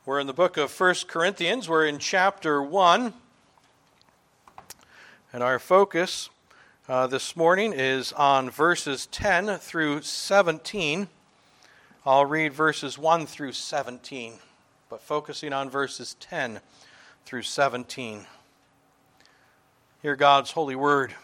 We're in the book of 1 Corinthians. We're in chapter 1. And our focus this morning is on verses 10 through 17. I'll read verses 1 through 17, but focusing on verses 10 through 17. Hear God's holy word.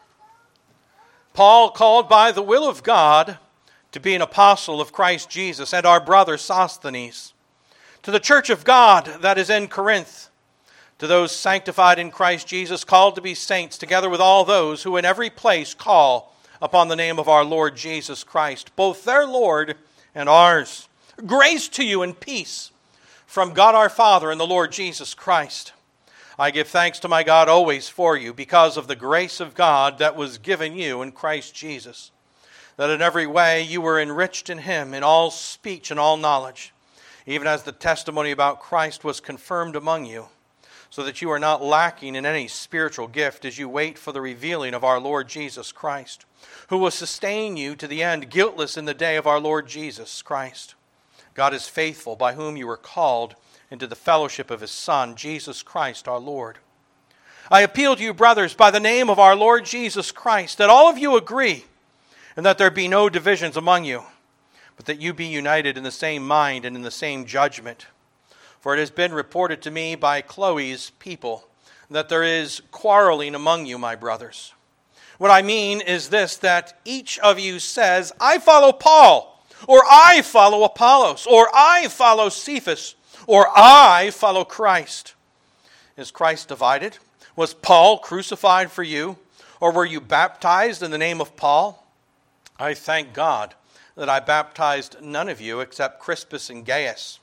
Paul, called by the will of God to be an apostle of Christ Jesus, and our brother Sosthenes, to the church of God that is in Corinth, to those sanctified in Christ Jesus, called to be saints, together with all those who in every place call upon the name of our Lord Jesus Christ, both their Lord and ours. Grace to you and peace from God our Father and the Lord Jesus Christ. I give thanks to my God always for you, because of the grace of God that was given you in Christ Jesus, that in every way you were enriched in him, in all speech and all knowledge, even as the testimony about Christ was confirmed among you, so that you are not lacking in any spiritual gift as you wait for the revealing of our Lord Jesus Christ, who will sustain you to the end, guiltless in the day of our Lord Jesus Christ. God is faithful, by whom you were called into the fellowship of his Son, Jesus Christ our Lord. I appeal to you, brothers, by the name of our Lord Jesus Christ, that all of you agree, and that there be no divisions among you, but that you be united in the same mind and in the same judgment. For it has been reported to me by Chloe's people that there is quarreling among you, my brothers. What I mean is this, that each of you says, I follow Paul, or I follow Apollos, or I follow Cephas, or I follow Christ. Is Christ divided? Was Paul crucified for you? Or were you baptized in the name of Paul? I thank God that I baptized none of you except Crispus and Gaius,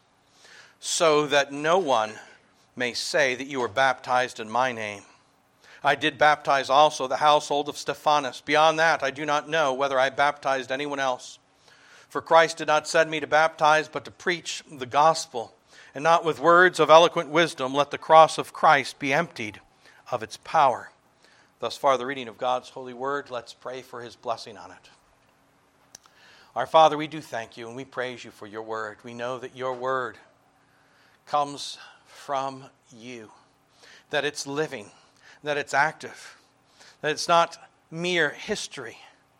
so that no one may say that you were baptized in my name. I did baptize also the household of Stephanas. Beyond that, I do not know whether I baptized anyone else. For Christ did not send me to baptize, but to preach the gospel, and not with words of eloquent wisdom. Let the cross of Christ be emptied of its power. Thus far the reading of God's holy word. Let's pray for his blessing on it. Our Father, we do thank you and we praise you for your word. We know that your word comes from you, that it's living, that it's active, that it's not mere history,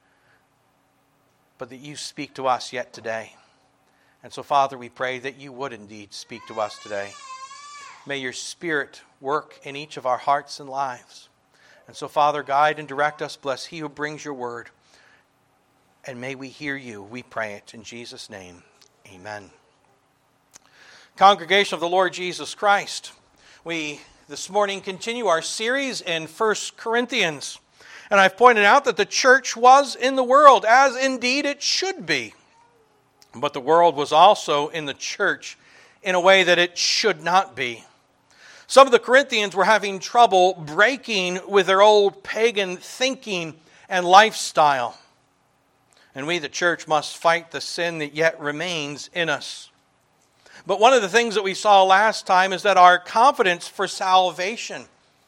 but that you speak to us yet today. And so, Father, we pray that you would indeed speak to us today. May your Spirit work in each of our hearts and lives. And so, Father, guide and direct us. Bless he who brings your word. And may we hear you. We pray it in Jesus' name. Amen. Congregation of the Lord Jesus Christ, we this morning continue our series in 1 Corinthians. And I've pointed out that the church was in the world, as indeed it should be. But the world was also in the church in a way that it should not be. Some of the Corinthians were having trouble breaking with their old pagan thinking and lifestyle. And we, the church, must fight the sin that yet remains in us. But one of the things that we saw last time is that our confidence for salvation,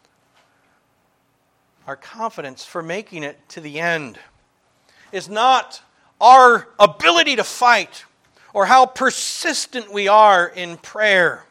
our confidence for making it to the end, is not our ability to fight or how persistent we are in prayer.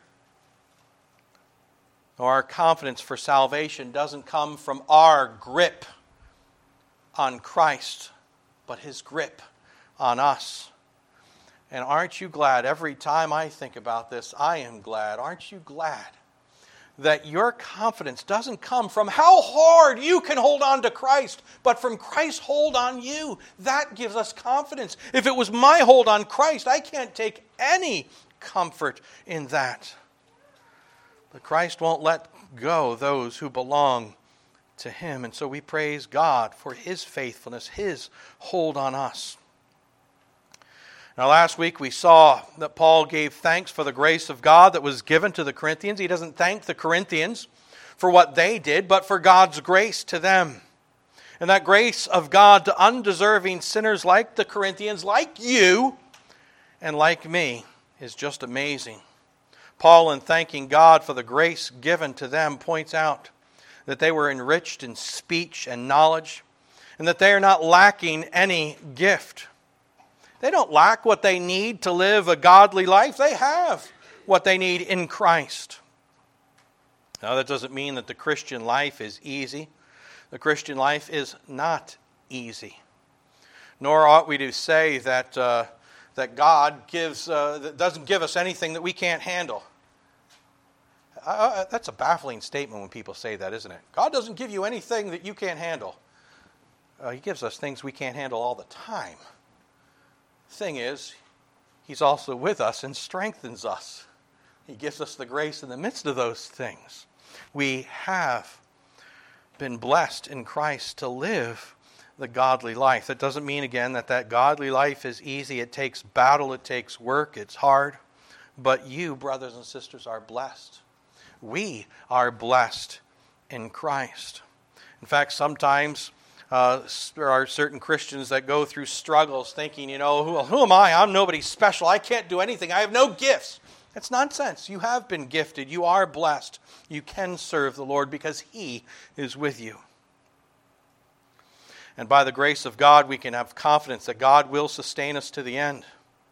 Or our confidence for salvation doesn't come from our grip on Christ, but his grip on us. And aren't you glad? Every time I think about this, I am glad. Aren't you glad that your confidence doesn't come from how hard you can hold on to Christ, but from Christ's hold on you? That gives us confidence. If it was my hold on Christ, I can't take any comfort in that. But Christ won't let go those who belong to him. And so we praise God for his faithfulness, his hold on us. Now last week we saw that Paul gave thanks for the grace of God that was given to the Corinthians. He doesn't thank the Corinthians for what they did, but for God's grace to them. And that grace of God to undeserving sinners like the Corinthians, like you and like me, is just amazing. Paul, in thanking God for the grace given to them, points out that they were enriched in speech and knowledge, and that they are not lacking any gift. They don't lack what they need to live a godly life. They have what they need in Christ. Now, that doesn't mean that the Christian life is easy. The Christian life is not easy. Nor ought we to say that God doesn't give us anything that we can't handle. That's a baffling statement when people say that, isn't it? God doesn't give you anything that you can't handle. He gives us things we can't handle all the time. The thing is, He's also with us and strengthens us. He gives us the grace in the midst of those things. We have been blessed in Christ to live the godly life. That doesn't mean, again, that godly life is easy. It takes battle, it takes work, it's hard. But you, brothers and sisters, are blessed. We are blessed in Christ. In fact, sometimes there are certain Christians that go through struggles thinking, who am I? I'm nobody special. I can't do anything. I have no gifts. That's nonsense. You have been gifted. You are blessed. You can serve the Lord because He is with you. And by the grace of God, we can have confidence that God will sustain us to the end.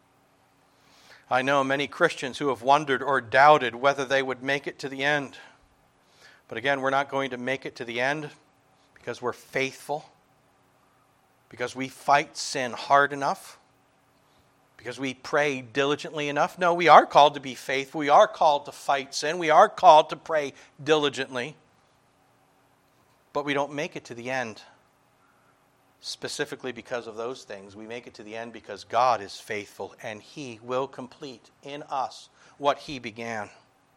I know many Christians who have wondered or doubted whether they would make it to the end. But again, we're not going to make it to the end because we're faithful, because we fight sin hard enough, because we pray diligently enough. No, we are called to be faithful. We are called to fight sin. We are called to pray diligently. But we don't make it to the end specifically because of those things. We make it to the end because God is faithful and He will complete in us what He began.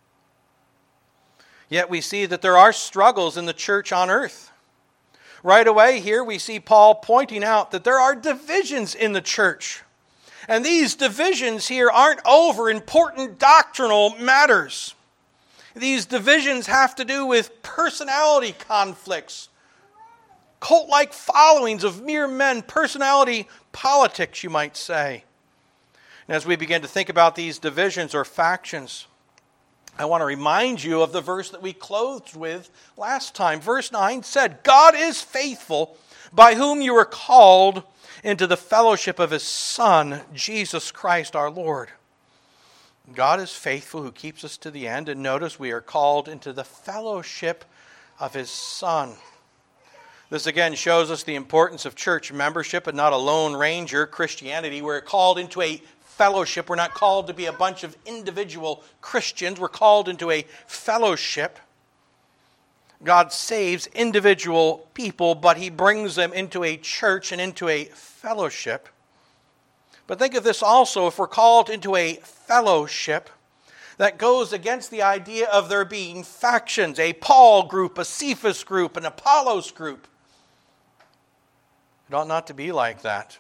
Yet we see that there are struggles in the church on earth. Right away here we see Paul pointing out that there are divisions in the church. And these divisions here aren't over important doctrinal matters. These divisions have to do with personality conflicts, cult-like followings of mere men, personality politics, you might say. And as we begin to think about these divisions or factions, I want to remind you of the verse that we closed with last time. Verse 9 said, God is faithful, by whom you are called into the fellowship of His Son, Jesus Christ our Lord. God is faithful who keeps us to the end. And notice we are called into the fellowship of His Son. This again shows us the importance of church membership and not a lone ranger Christianity. We're called into a fellowship. We're not called to be a bunch of individual Christians. We're called into a fellowship. God saves individual people, but He brings them into a church and into a fellowship. But think of this also, if we're called into a fellowship, that goes against the idea of there being factions, a Paul group, a Cephas group, an Apollos group. It ought not to be like that.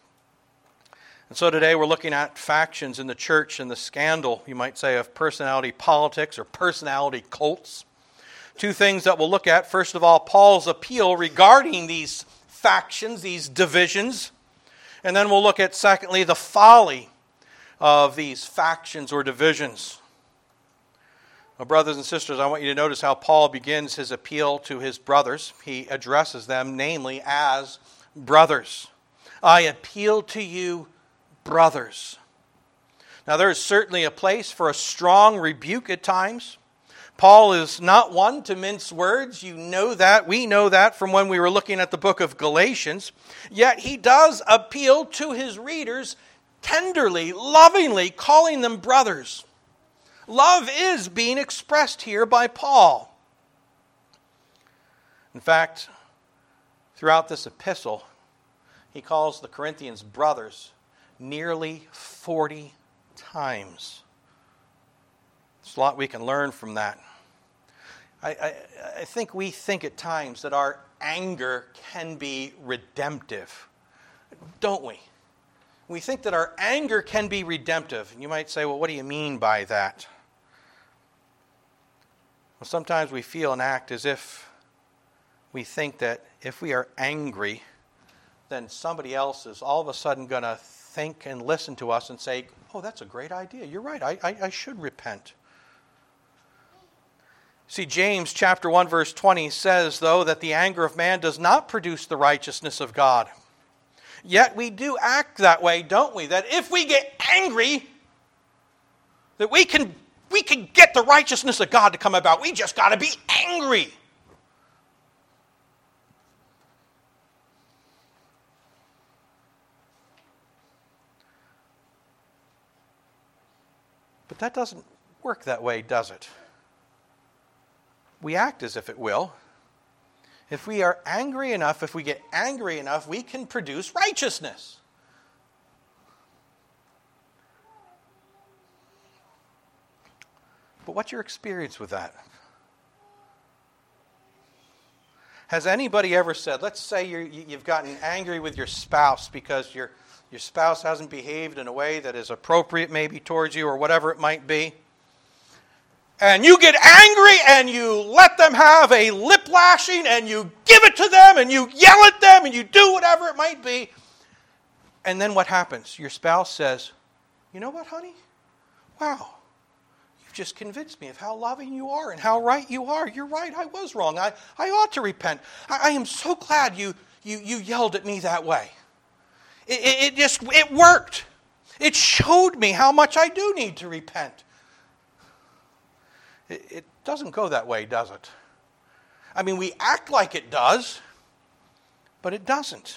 And so today we're looking at factions in the church and the scandal, you might say, of personality politics or personality cults. Two things that we'll look at. First of all, Paul's appeal regarding these factions, these divisions. And then we'll look at, secondly, the folly of these factions or divisions. Well, brothers and sisters, I want you to notice how Paul begins his appeal to his brothers. He addresses them, namely, as brothers. I appeal to you, brothers. Now, there is certainly a place for a strong rebuke at times. Paul is not one to mince words. You know that. We know that from when we were looking at the book of Galatians. Yet he does appeal to his readers tenderly, lovingly, calling them brothers. Love is being expressed here by Paul. In fact, throughout this epistle, he calls the Corinthians brothers nearly 40 times. There's a lot we can learn from that. I think we think at times that our anger can be redemptive, don't we? We think that our anger can be redemptive. And you might say, well, what do you mean by that? Well, sometimes we feel and act as if we think that if we are angry, then somebody else is all of a sudden going to think and listen to us and say, oh, that's a great idea. You're right. I should repent. See, James chapter 1 verse 20 says, though, that the anger of man does not produce the righteousness of God. Yet we do act that way, don't we? That if we get angry, that we can we can get the righteousness of God to come about. We just got to be angry. But that doesn't work that way, does it? We act as if it will. If we are angry enough, if we get angry enough, we can produce righteousness. But what's your experience with that? Has anybody ever said, let's say you've gotten angry with your spouse because your spouse hasn't behaved in a way that is appropriate maybe towards you or whatever it might be. And you get angry and you let them have a lip lashing and you give it to them and you yell at them and you do whatever it might be. And then what happens? Your spouse says, you know what, honey? Wow. You've just convinced me of how loving you are and how right you are. You're right. I was wrong. I ought to repent. I am so glad you yelled at me that way. It worked. It showed me how much I do need to repent. It doesn't go that way, does it? I mean, we act like it does, but it doesn't.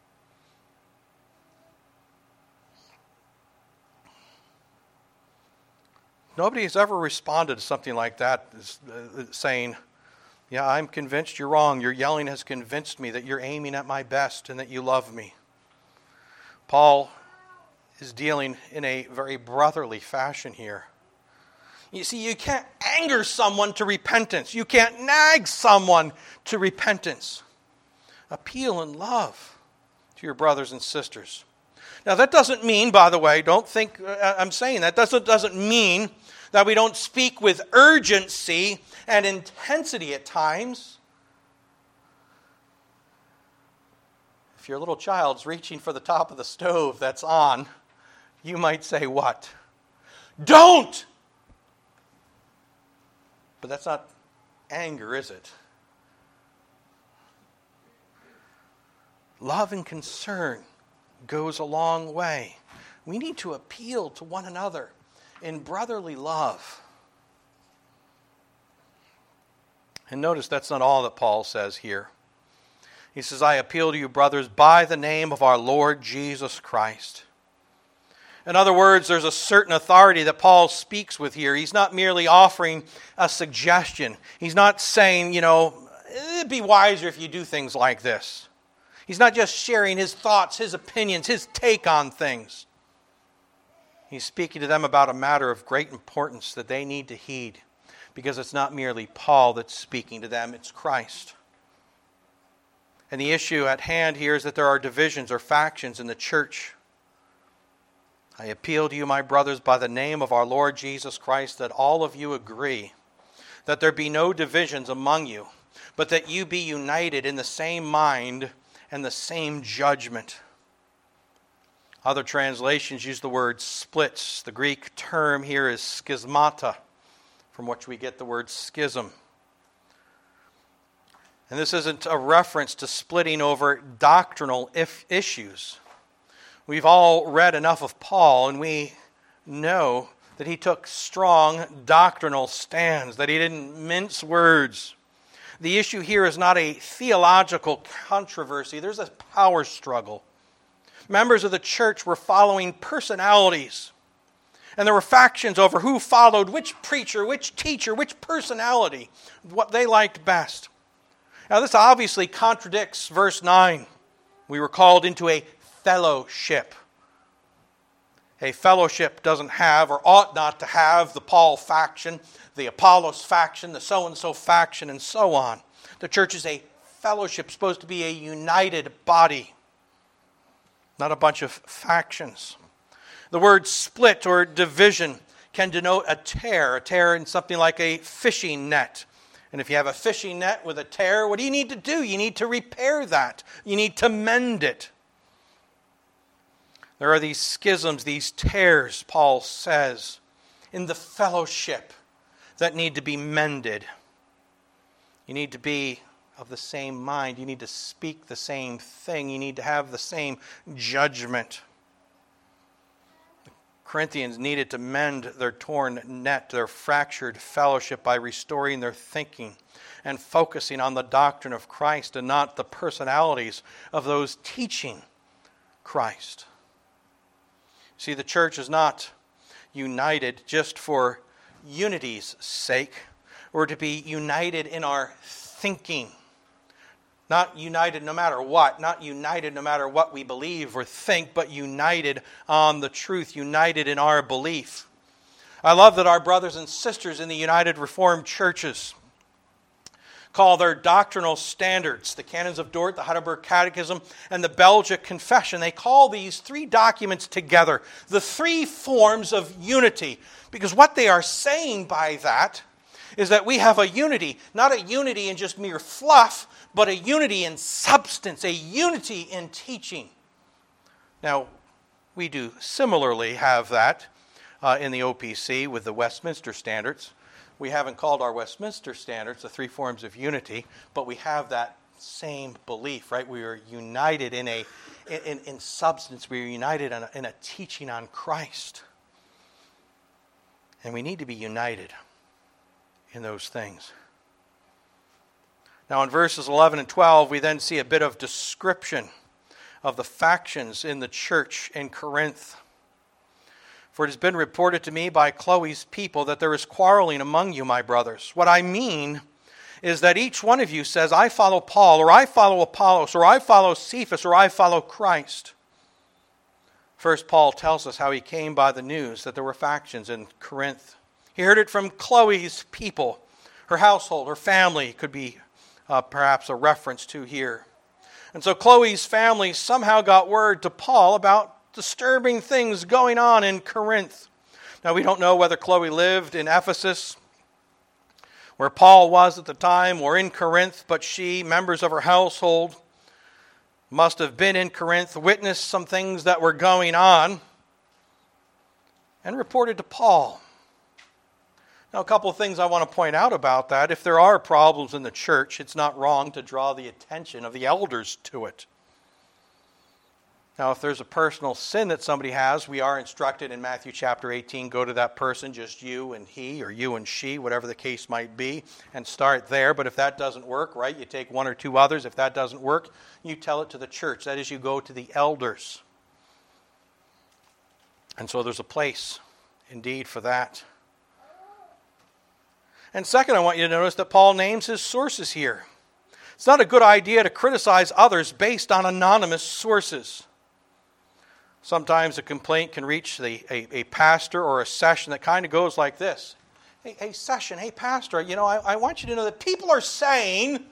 Nobody has ever responded to something like that, saying, yeah, I'm convinced you're wrong. Your yelling has convinced me that you're aiming at my best and that you love me. Paul is dealing in a very brotherly fashion here. You see, you can't anger someone to repentance. You can't nag someone to repentance. Appeal in love to your brothers and sisters. Now, that doesn't mean, by the way, don't think I'm saying that. Doesn't mean that we don't speak with urgency and intensity at times. If your little child's reaching for the top of the stove that's on, you might say what? Don't! But that's not anger, is it? Love and concern goes a long way. We need to appeal to one another in brotherly love. And notice that's not all that Paul says here. He says, I appeal to you, brothers, by the name of our Lord Jesus Christ. In other words, there's a certain authority that Paul speaks with here. He's not merely offering a suggestion. He's not saying, it'd be wiser if you do things like this. He's not just sharing his thoughts, his opinions, his take on things. He's speaking to them about a matter of great importance that they need to heed, because it's not merely Paul that's speaking to them, it's Christ. And the issue at hand here is that there are divisions or factions in the church. I appeal to you, my brothers, by the name of our Lord Jesus Christ, that all of you agree, that there be no divisions among you, but that you be united in the same mind and the same judgment. Other translations use the word splits. The Greek term here is schismata, from which we get the word schism. And this isn't a reference to splitting over doctrinal issues. We've all read enough of Paul, and we know that he took strong doctrinal stands, that he didn't mince words. The issue here is not a theological controversy. There's a power struggle. Members of the church were following personalities, and there were factions over who followed which preacher, which teacher, which personality, what they liked best. Now, this obviously contradicts verse 9. We were called into a fellowship. A fellowship doesn't have, or ought not to have, the Paul faction, the Apollos faction, the so-and-so faction, and so on. The church is a fellowship, supposed to be a united body, not a bunch of factions. The word split or division can denote a tear in something like a fishing net. And if you have a fishing net with a tear, what do you need to do? You need to repair that. You need to mend it. There are these schisms, these tears, Paul says, in the fellowship that need to be mended. You need to be of the same mind. You need to speak the same thing. You need to have the same judgment. The Corinthians needed to mend their torn net, their fractured fellowship, by restoring their thinking and focusing on the doctrine of Christ and not the personalities of those teaching Christ. See, the church is not united just for unity's sake. We're to be united in our thinking. Not united no matter what. Not united no matter what we believe or think, but united on the truth, united in our belief. I love that our brothers and sisters in the United Reformed Churches call their doctrinal standards, the Canons of Dort, the Heidelberg Catechism, and the Belgic Confession. They call these three documents together the three forms of unity. Because what they are saying by that is that we have a unity, not a unity in just mere fluff, but a unity in substance, a unity in teaching. Now, we do similarly have that in the OPC with the Westminster Standards. We haven't called our Westminster Standards the three forms of unity, but we have that same belief, right? We are united in substance. We are united in a teaching on Christ. And we need to be united in those things. Now in verses 11 and 12, we then see a bit of description of the factions in the church in Corinth. For it has been reported to me by Chloe's people that there is quarreling among you, my brothers. What I mean is that each one of you says, I follow Paul, or I follow Apollos, or I follow Cephas, or I follow Christ. First, Paul tells us how he came by the news that there were factions in Corinth. He heard it from Chloe's people, her household, her family could be perhaps a reference to here. And so Chloe's family somehow got word to Paul about disturbing things going on in Corinth. Now we don't know whether Chloe lived in Ephesus, where Paul was at the time, or in Corinth, but she, members of her household, must have been in Corinth, witnessed some things that were going on, and reported to Paul. Now, a couple of things I want to point out about that. If there are problems in the church, it's not wrong to draw the attention of the elders to it. Now, if there's a personal sin that somebody has, we are instructed in Matthew chapter 18, go to that person, just you and he, or you and she, whatever the case might be, and start there. But if that doesn't work, right, you take one or two others. If that doesn't work, you tell it to the church. That is, you go to the elders. And so there's a place, indeed, for that. And second, I want you to notice that Paul names his sources here. It's not a good idea to criticize others based on anonymous sources. Sometimes a complaint can reach a pastor or a session that kind of goes like this. Hey, session, hey, pastor, I want you to know that people are saying.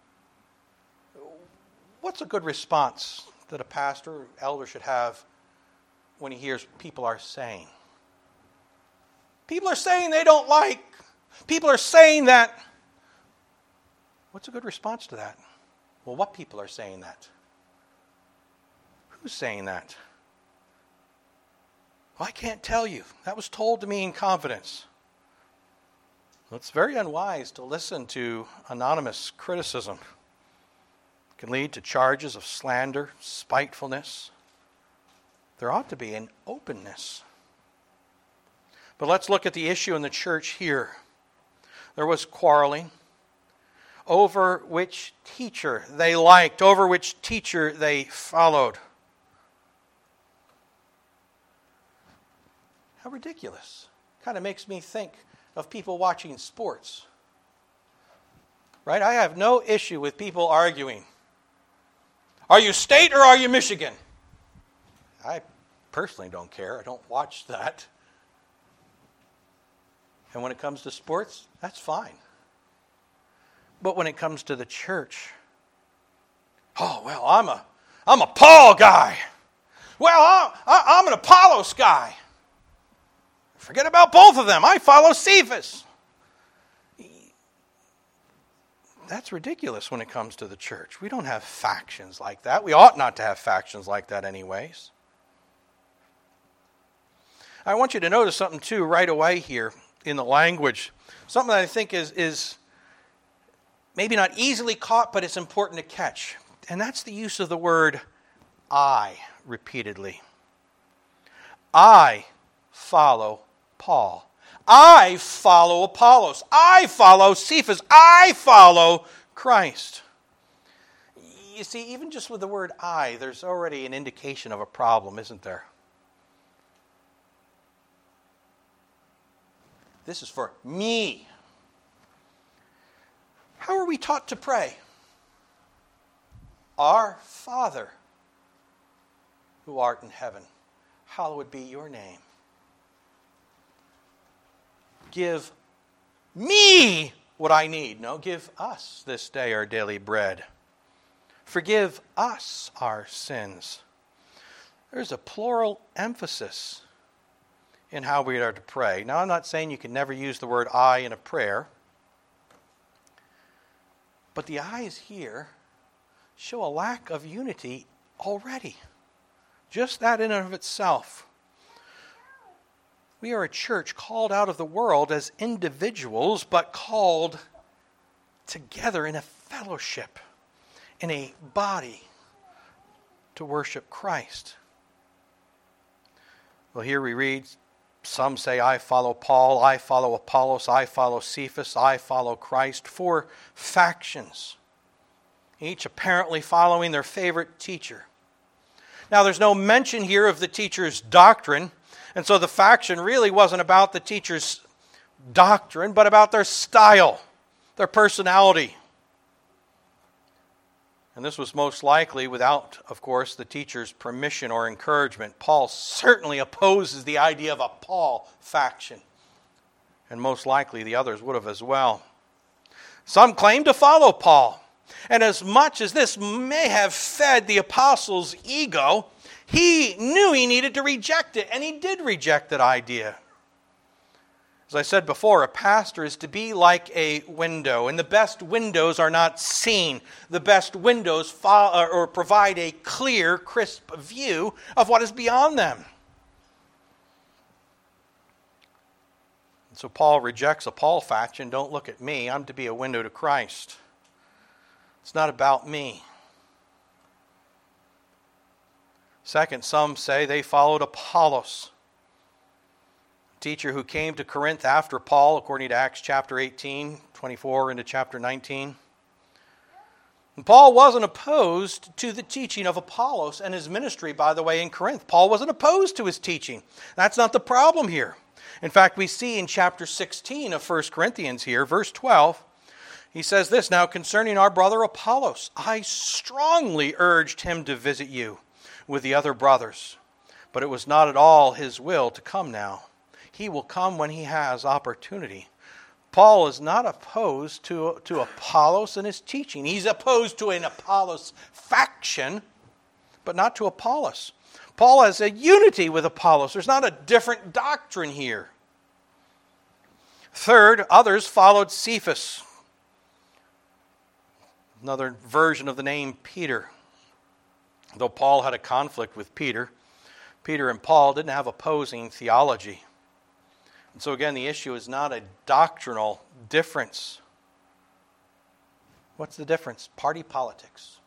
What's a good response that a pastor or elder should have when he hears people are saying? People are saying they don't like. People are saying that. What's a good response to that? Well, what people are saying that? Who's saying that? Well, I can't tell you. That was told to me in confidence. Well, it's very unwise to listen to anonymous criticism. It can lead to charges of slander, spitefulness. There ought to be an openness. But let's look at the issue in the church here. There was quarreling over which teacher they liked, over which teacher they followed. How ridiculous. Kind of makes me think of people watching sports. Right? I have no issue with people arguing. Are you State or are you Michigan? I personally don't care. I don't watch that. And when it comes to sports, that's fine. But when it comes to the church, oh, well, I'm a Paul guy. Well, I'm an Apollos guy. Forget about both of them. I follow Cephas. That's ridiculous when it comes to the church. We don't have factions like that. We ought not to have factions like that anyways. I want you to notice something too right away here in the language. Something that I think is maybe not easily caught, but it's important to catch. And that's the use of the word I repeatedly. I follow Paul. I follow Apollos. I follow Cephas. I follow Christ. You see, even just with the word I, there's already an indication of a problem, isn't there? This is for me. How are we taught to pray? Our Father, who art in heaven, hallowed be your name. Give me what I need. No, give us this day our daily bread. Forgive us our sins. There's a plural emphasis in how we are to pray. Now, I'm not saying you can never use the word I in a prayer, but the I's here show a lack of unity already. Just that in and of itself. We are a church called out of the world as individuals, but called together in a fellowship, in a body, to worship Christ. Well, here we read, some say, I follow Paul, I follow Apollos, I follow Cephas, I follow Christ. 4 factions, each apparently following their favorite teacher. Now, there's no mention here of the teacher's doctrine, and so the faction really wasn't about the teacher's doctrine, but about their style, their personality. And this was most likely without, of course, the teacher's permission or encouragement. Paul certainly opposes the idea of a Paul faction, and most likely the others would have as well. Some claim to follow Paul, and as much as this may have fed the apostle's ego, he knew he needed to reject it, and he did reject that idea. As I said before, a pastor is to be like a window, and the best windows are not seen. The best windows provide a clear, crisp view of what is beyond them. And so Paul rejects a Paul faction. Don't look at me. I'm to be a window to Christ. It's not about me. Second, some say they followed Apollos, a teacher who came to Corinth after Paul, according to Acts chapter 18, 24 into chapter 19. And Paul wasn't opposed to the teaching of Apollos and his ministry, by the way, in Corinth. Paul wasn't opposed to his teaching. That's not the problem here. In fact, we see in chapter 16 of 1 Corinthians here, verse 12, he says this, Now concerning our brother Apollos, I strongly urged him to visit you with the other brothers, but it was not at all his will to come now. He will come when he has opportunity. Paul is not opposed to Apollos and his teaching. He's opposed to an Apollos faction, but not to Apollos. Paul has a unity with Apollos. There's not a different doctrine here. Third, others followed Cephas, another version of the name Peter. Though Paul had a conflict with Peter, Peter and Paul didn't have opposing theology. And so again, the issue is not a doctrinal difference. What's the difference? Party politics.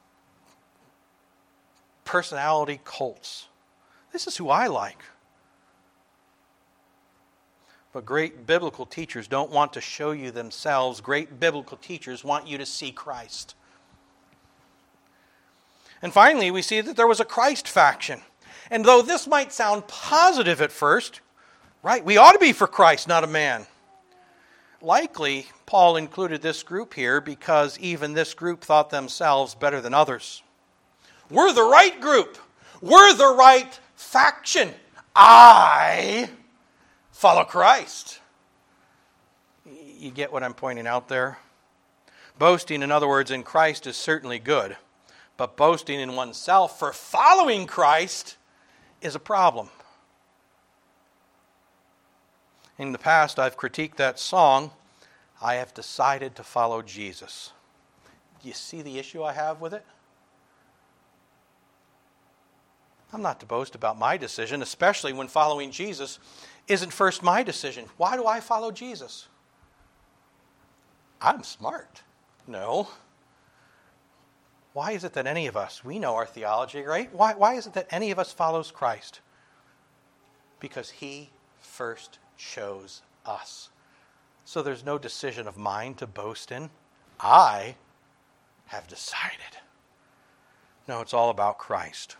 Personality cults. This is who I like. But great biblical teachers don't want to show you themselves. Great biblical teachers want you to see Christ. And finally, we see that there was a Christ faction. And though this might sound positive at first, right, we ought to be for Christ, not a man. Likely, Paul included this group here because even this group thought themselves better than others. We're the right group. We're the right faction. I follow Christ. You get what I'm pointing out there? Boasting, in other words, in Christ is certainly good. But boasting in oneself for following Christ is a problem. In the past, I've critiqued that song, I have decided to follow Jesus. Do you see the issue I have with it? I'm not to boast about my decision, especially when following Jesus isn't first my decision. Why do I follow Jesus? I'm smart. No. Why is it that any of us, we know our theology, right? Why is it that any of us follows Christ? Because he first chose us. So there's no decision of mine to boast in. I have decided. No, it's all about Christ.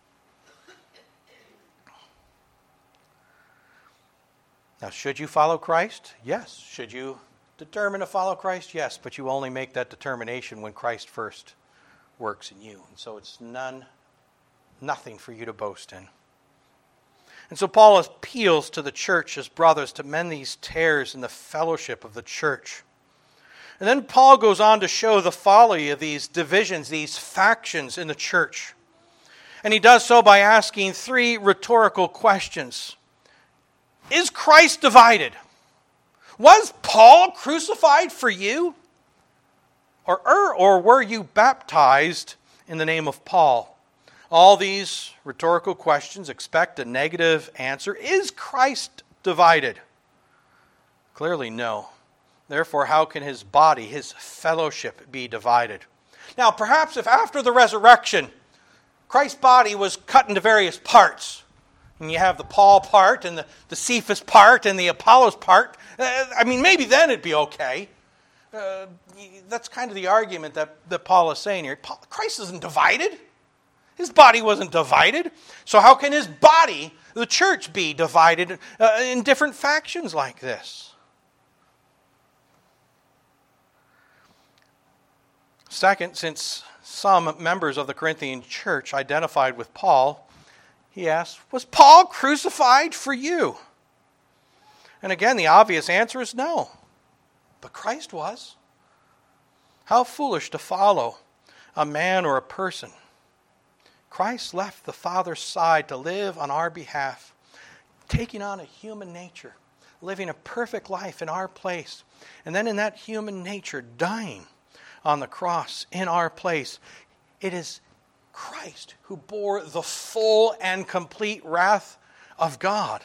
Now, should you follow Christ? Yes. Should you determine to follow Christ? Yes. But you only make that determination when Christ first works in you. And so it's nothing for you to boast in. And so Paul appeals to the church as brothers to mend these tears in the fellowship of the church. And then Paul goes on to show the folly of these divisions, these factions in the church. And he does so by asking 3 rhetorical questions. Is Christ divided? Was Paul crucified for you? Or were you baptized in the name of Paul? All these rhetorical questions expect a negative answer. Is Christ divided? Clearly no. Therefore, how can his body, his fellowship, be divided? Now, perhaps if after the resurrection, Christ's body was cut into various parts, and you have the Paul part, and the Cephas part, and the Apollos part, maybe then it'd be okay. That's kind of the argument that Paul is saying here. Christ isn't divided. His body wasn't divided. So how can his body, the church, be divided in different factions like this? Second, since some members of the Corinthian church identified with Paul, he asked, was Paul crucified for you? And again, the obvious answer is no. But Christ was. How foolish to follow a man or a person. Christ left the Father's side to live on our behalf, taking on a human nature, living a perfect life in our place, and then in that human nature dying on the cross in our place. It is Christ who bore the full and complete wrath of God.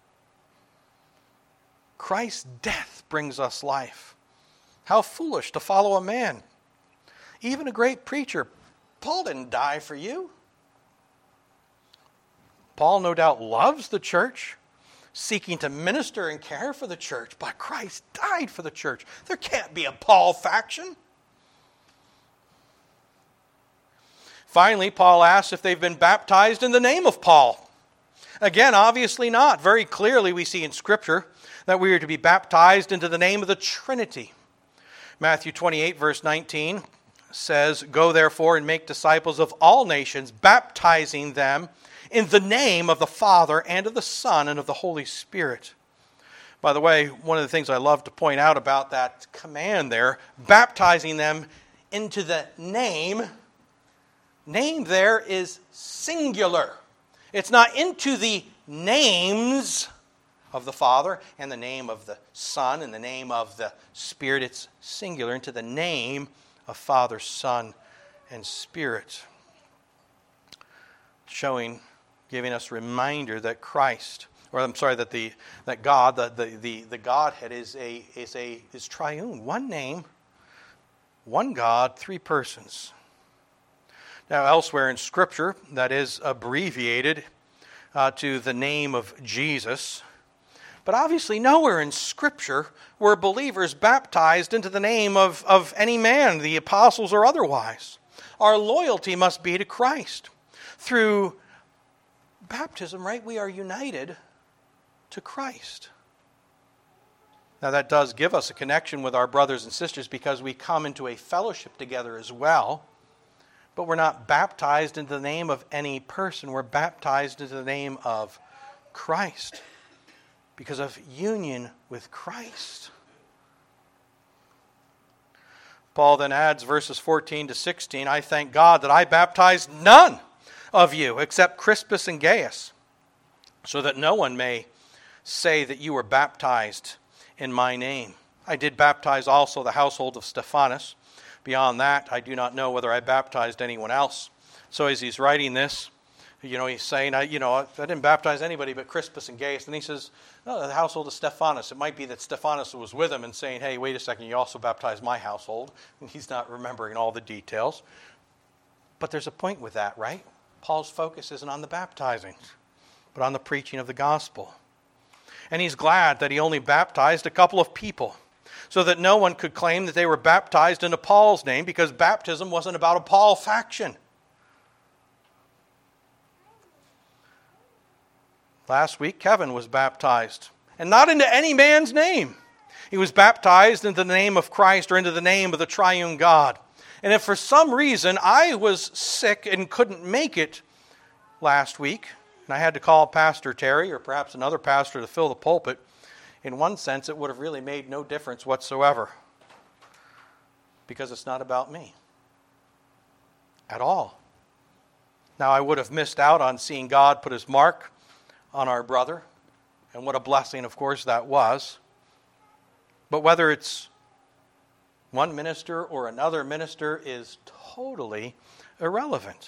Christ's death brings us life. How foolish to follow a man, even a great preacher. Paul didn't die for you. Paul no doubt loves the church, seeking to minister and care for the church, but Christ died for the church. There can't be a Paul faction. Finally, Paul asks if they've been baptized in the name of Paul. Again, obviously not. Very clearly we see in Scripture that we are to be baptized into the name of the Trinity. Matthew 28, verse 19 says, "Go therefore and make disciples of all nations, baptizing them in the name of the Father and of the Son and of the Holy Spirit." By the way, one of the things I love to point out about that command there, baptizing them into the name there is singular. It's not into the names of the Father and the name of the Son and the name of the Spirit. It's singular, into the name of Father, Son, and Spirit. Giving us a reminder that that God, the Godhead is triune. One name, one God, 3 persons. Now, elsewhere in Scripture, that is abbreviated to the name of Jesus. But obviously nowhere in Scripture were believers baptized into the name of any man, the apostles or otherwise. Our loyalty must be to Christ. Through baptism, right, we are united to Christ. Now that does give us a connection with our brothers and sisters because we come into a fellowship together as well. But we're not baptized into the name of any person. We're baptized into the name of Christ because of union with Christ. Paul then adds verses 14 to 16, "I thank God that I baptized none of you except Crispus and Gaius, so that no one may say that you were baptized in my name. I did baptize also the household of Stephanas. Beyond that, I do not know whether I baptized anyone else." So as he's writing this, he's saying, I didn't baptize anybody but Crispus and Gaius. And he says, the household of Stephanas. It might be that Stephanas was with him and saying, hey, wait a second, you also baptized my household. And he's not remembering all the details. But there's a point with that, right? Paul's focus isn't on the baptizing, but on the preaching of the gospel. And he's glad that he only baptized a couple of people, so that no one could claim that they were baptized into Paul's name, because baptism wasn't about a Paul faction. Last week, Kevin was baptized, and not into any man's name. He was baptized into the name of Christ, or into the name of the triune God. And if for some reason I was sick and couldn't make it last week, and I had to call Pastor Terry or perhaps another pastor to fill the pulpit, in one sense it would have really made no difference whatsoever, because it's not about me at all. Now, I would have missed out on seeing God put his mark on our brother, and what a blessing, of course, that was. But whether it's one minister or another minister is totally irrelevant.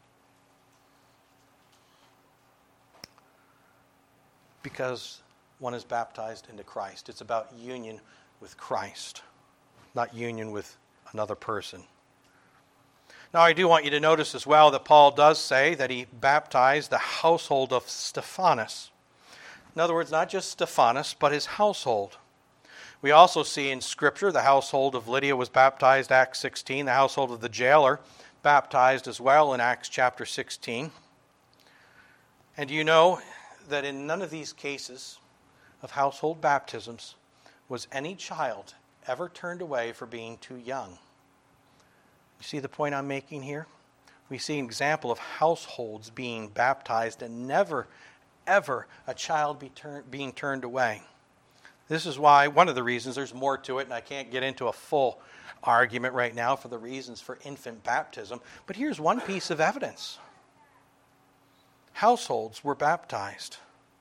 Because one is baptized into Christ. It's about union with Christ, not union with another person. Now, I do want you to notice as well that Paul does say that he baptized the household of Stephanas. In other words, not just Stephanas, but his household. We also see in Scripture the household of Lydia was baptized, Acts 16. The household of the jailer baptized as well in Acts chapter 16. And do you know that in none of these cases of household baptisms was any child ever turned away for being too young? You see the point I'm making here? We see an example of households being baptized and never, ever a child being turned away. This is why, one of the reasons, there's more to it, and I can't get into a full argument right now for the reasons for infant baptism, but here's one piece of evidence. Households were baptized.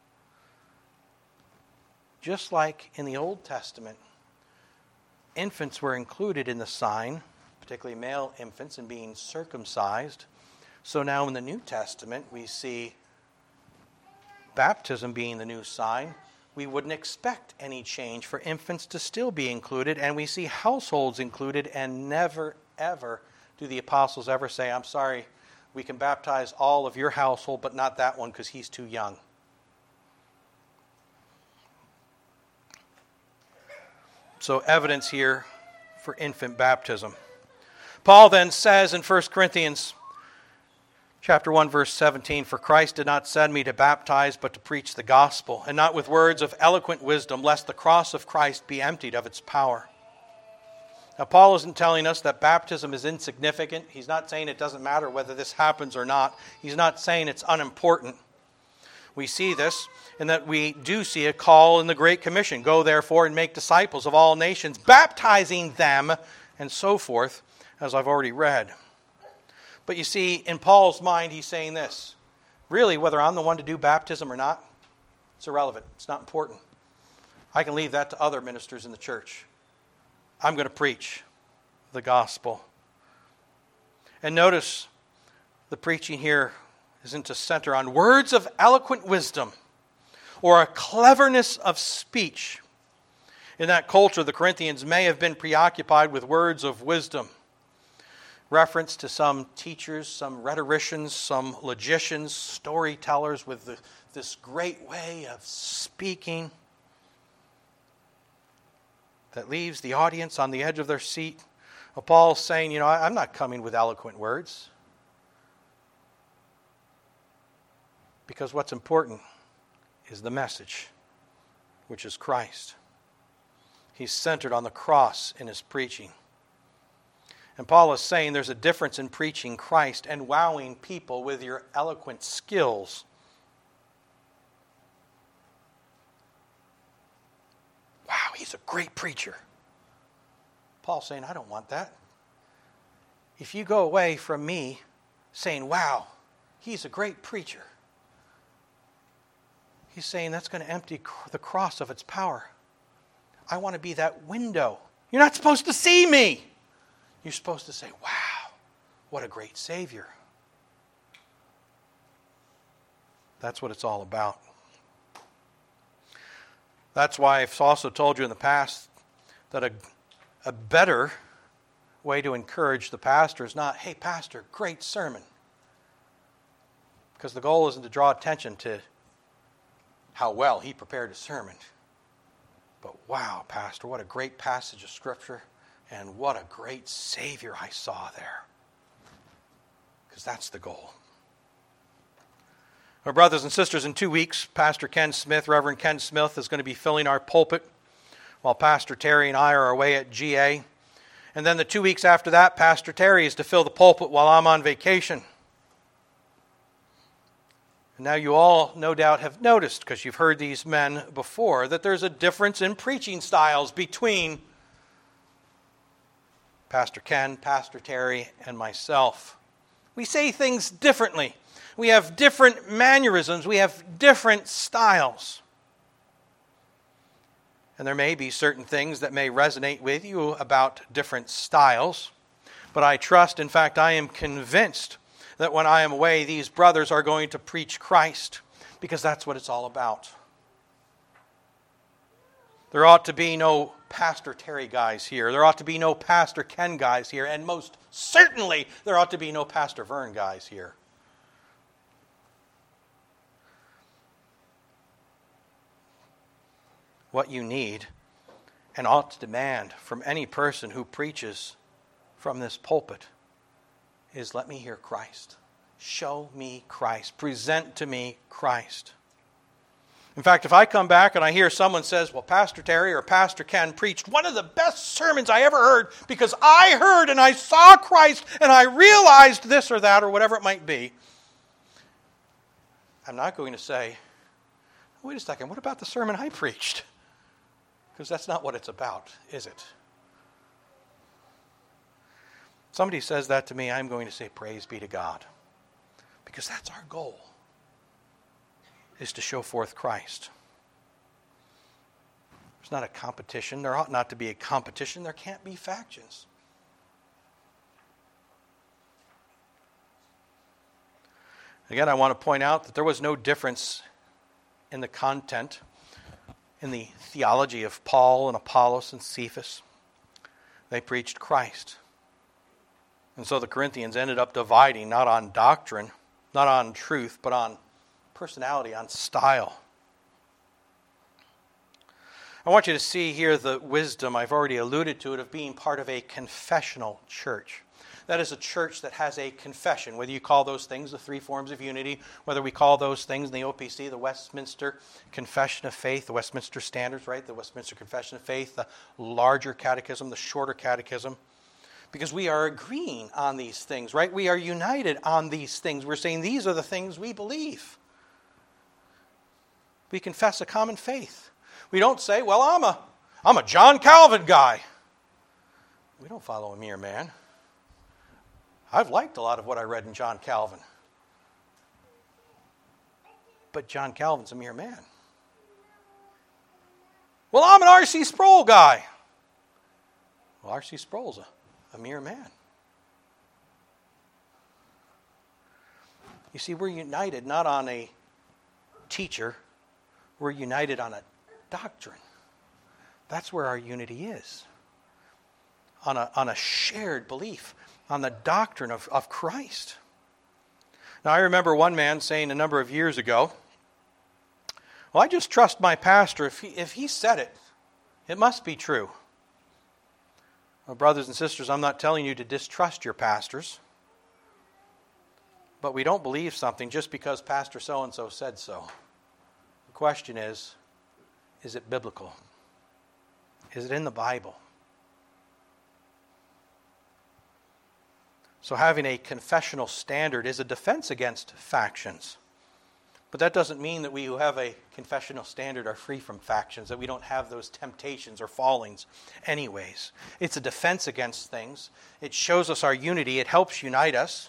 Just like in the Old Testament, infants were included in the sign, particularly male infants, in being circumcised. So now in the New Testament, we see baptism being the new sign. We wouldn't expect any change for infants to still be included, and we see households included, and never, ever do the apostles ever say, I'm sorry, we can baptize all of your household, but not that one because he's too young. So evidence here for infant baptism. Paul then says in 1 Corinthians chapter 1, verse 17, for Christ did not send me to baptize, but to preach the gospel, and not with words of eloquent wisdom, lest the cross of Christ be emptied of its power. Now, Paul isn't telling us that baptism is insignificant. He's not saying it doesn't matter whether this happens or not. He's not saying it's unimportant. We see this in that we do see a call in the Great Commission. Go therefore and make disciples of all nations, baptizing them, and so forth, as I've already read. But you see, in Paul's mind, he's saying this. Really, whether I'm the one to do baptism or not, it's irrelevant. It's not important. I can leave that to other ministers in the church. I'm going to preach the gospel. And notice the preaching here isn't to center on words of eloquent wisdom or a cleverness of speech. In that culture, the Corinthians may have been preoccupied with words of wisdom. Reference to some teachers, some rhetoricians, some logicians, storytellers with this great way of speaking that leaves the audience on the edge of their seat. Well, Paul's saying, I'm not coming with eloquent words. Because what's important is the message, which is Christ. He's centered on the cross in his preaching. And Paul is saying there's a difference in preaching Christ and wowing people with your eloquent skills. Wow, he's a great preacher. Paul's saying, I don't want that. If you go away from me saying, wow, he's a great preacher, he's saying that's going to empty the cross of its power. I want to be that window. You're not supposed to see me. You're supposed to say, wow, what a great Savior. That's what it's all about. That's why I've also told you in the past that a better way to encourage the pastor is not, hey, pastor, great sermon. Because the goal isn't to draw attention to how well he prepared his sermon. But wow, Pastor, what a great passage of Scripture, and what a great Savior I saw there. Because that's the goal. Our brothers and sisters, in 2 weeks, Pastor Ken Smith, Reverend Ken Smith, is going to be filling our pulpit while Pastor Terry and I are away at GA. And then the 2 weeks after that, Pastor Terry is to fill the pulpit while I'm on vacation. And now you all, no doubt, have noticed, because you've heard these men before, that there's a difference in preaching styles between Pastor Ken, Pastor Terry, and myself. We say things differently. We have different mannerisms. We have different styles. And there may be certain things that may resonate with you about different styles. But I trust, in fact, I am convinced that when I am away, these brothers are going to preach Christ, because that's what it's all about. There ought to be no Pastor Terry guys here. There ought to be no Pastor Ken guys here. And most certainly, there ought to be no Pastor Vern guys here. What you need and ought to demand from any person who preaches from this pulpit is, let me hear Christ. Show me Christ. Present to me Christ. In fact, if I come back and I hear someone says, well, Pastor Terry or Pastor Ken preached one of the best sermons I ever heard because I heard and I saw Christ and I realized this or that or whatever it might be, I'm not going to say, wait a second, what about the sermon I preached? Because that's not what it's about, is it? Somebody says that to me, I'm going to say, praise be to God. Because that's our goal, is to show forth Christ. There's not a competition. There ought not to be a competition. There can't be factions. Again, I want to point out that there was no difference in the content, in the theology of Paul and Apollos and Cephas. They preached Christ. And so the Corinthians ended up dividing not on doctrine, not on truth, but on personality, on style. I want you to see here the wisdom, I've already alluded to it, of being part of a confessional church. That is a church that has a confession, whether you call those things the three forms of unity, whether we call those things in the OPC the Westminster Confession of Faith, the Westminster Standards, right? The Westminster Confession of Faith, the larger catechism, the shorter catechism. Because we are agreeing on these things, right? We are united on these things. We're saying these are the things we believe. We confess a common faith. We don't say, well, I'm a John Calvin guy. We don't follow a mere man. I've liked a lot of what I read in John Calvin. But John Calvin's a mere man. Well, I'm an R.C. Sproul guy. Well, R.C. Sproul's a mere man. You see, we're united not on a teacher. We're united on a doctrine. That's where our unity is. On a shared belief, on the doctrine of Christ. Now, I remember one man saying a number of years ago, well, I just trust my pastor. If he said it, it must be true. Well, brothers and sisters, I'm not telling you to distrust your pastors. But we don't believe something just because Pastor so-and-so said so. The question is it biblical? Is it in the Bible? So having a confessional standard is a defense against factions. But that doesn't mean that we who have a confessional standard are free from factions, that we don't have those temptations or fallings anyways. It's a defense against things. It shows us our unity. It helps unite us.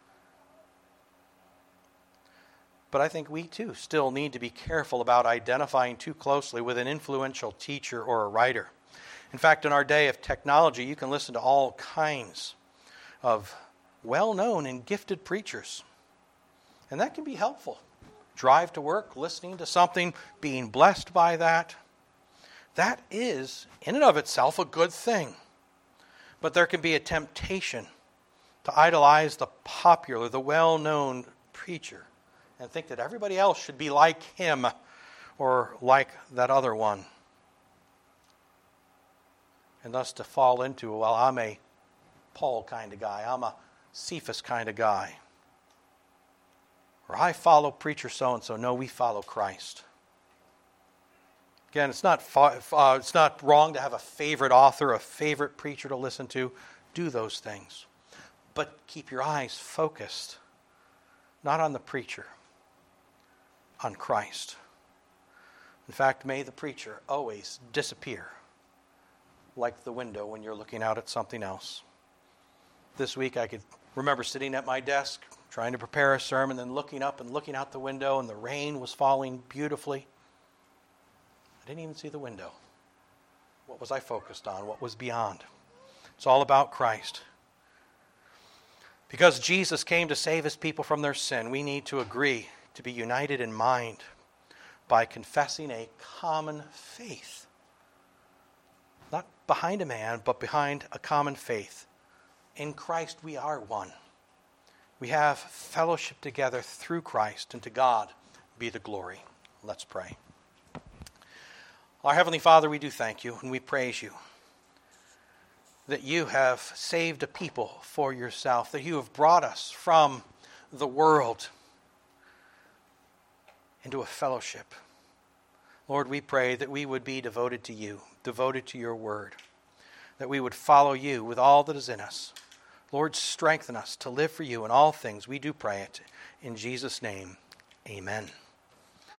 But I think we too still need to be careful about identifying too closely with an influential teacher or a writer. In fact, in our day of technology, you can listen to all kinds of well-known and gifted preachers. And that can be helpful. Drive to work, listening to something, being blessed by that. That is, in and of itself, a good thing. But there can be a temptation to idolize the popular, the well-known preacher and think that everybody else should be like him or like that other one. And thus to fall into, well, I'm a Paul kind of guy. I'm a Cephas kind of guy. Or I follow preacher so-and-so. No, we follow Christ. Again, it's not wrong to have a favorite author, a favorite preacher to listen to. Do those things. But keep your eyes focused, not on the preacher, on Christ. In fact, may the preacher always disappear like the window when you're looking out at something else. This week I could remember sitting at my desk trying to prepare a sermon, then looking up and looking out the window, and the rain was falling beautifully. I didn't even see the window. What was I focused on? What was beyond? It's all about Christ. Because Jesus came to save his people from their sin, we need to agree to be united in mind by confessing a common faith. Not behind a man, but behind a common faith. In Christ we are one. We have fellowship together through Christ, and to God be the glory. Let's pray. Our Heavenly Father, we do thank you and we praise you that you have saved a people for yourself, that you have brought us from the world into a fellowship. Lord, we pray that we would be devoted to you, devoted to your word, that we would follow you with all that is in us. Lord, strengthen us to live for you in all things. We do pray it in Jesus' name. Amen.